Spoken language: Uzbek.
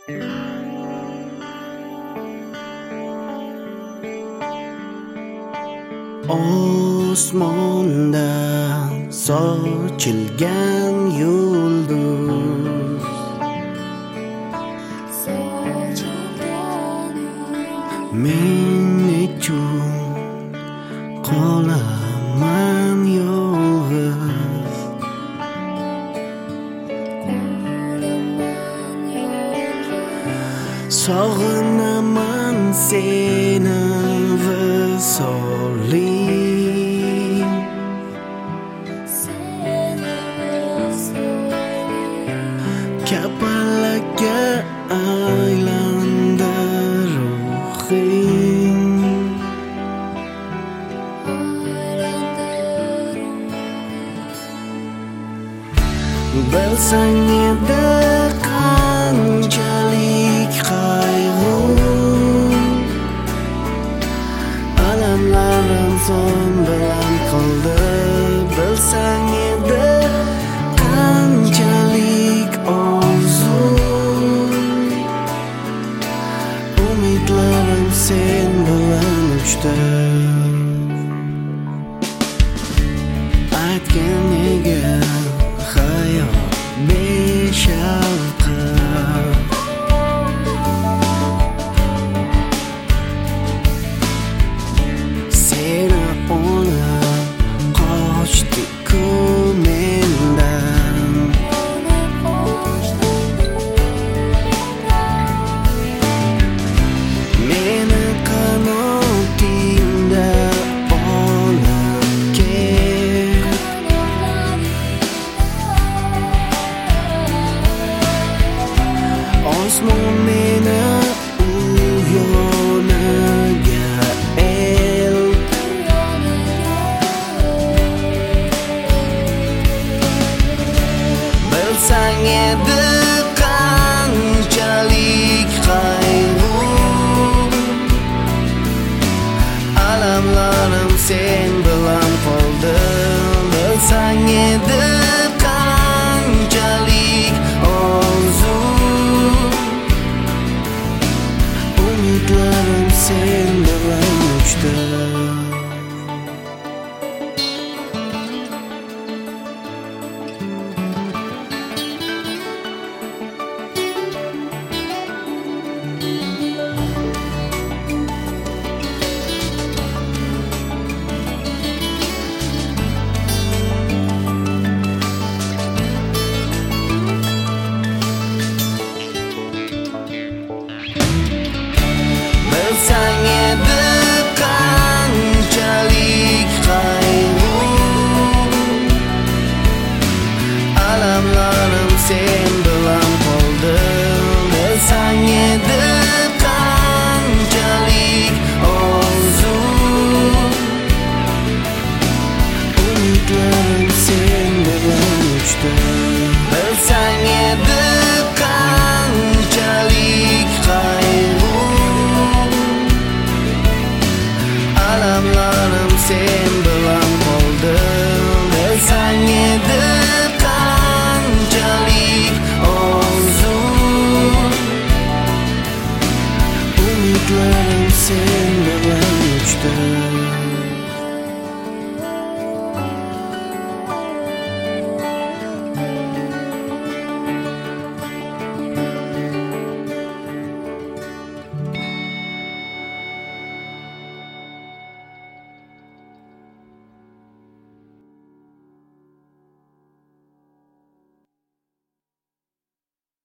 Osmondan sochilgan yulduz men uchun qolaman yolg'iz. Sog'inaman seni visoling, kapalakka aylandi ruhing. Bilsang edi qanchalik qayg'u, alamlarim son bilan qoldi. Bilsang edi qanchalik orzu, umidlarim sen bilan uchdi. Aytgan nega hayot beshavqat, seni olib qochdi-ku mendan. Meni qanotingda olib kel, osmon meni u yoniga el. Bilsang edi qanchalik qayg'u, alamlarim sen bilan qoldi. Bilsang edi qanchalik orzu, umidlarim sen bilan uchdi. Bilsang edi qanchalik qayg'u, alamlarim sen